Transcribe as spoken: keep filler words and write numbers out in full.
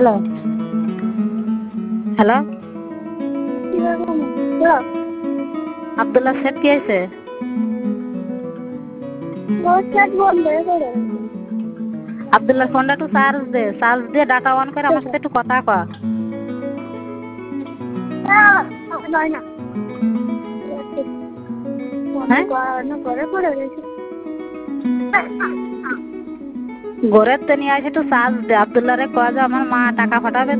Hello hello Abdullah set কি হয়েছে? আব্দুল্লাহ ফোনটা একটু চার্জ দে, চার্জ দিয়ে ডাটা অন করে আমার সাথে একটু কথা কর। হ্যাঁ ঘরের তো নিয়ে আসে একটু চার্জ দে। আব্দুল্লাহ রে কয় যে আমার মা টাকা পাঠাবে।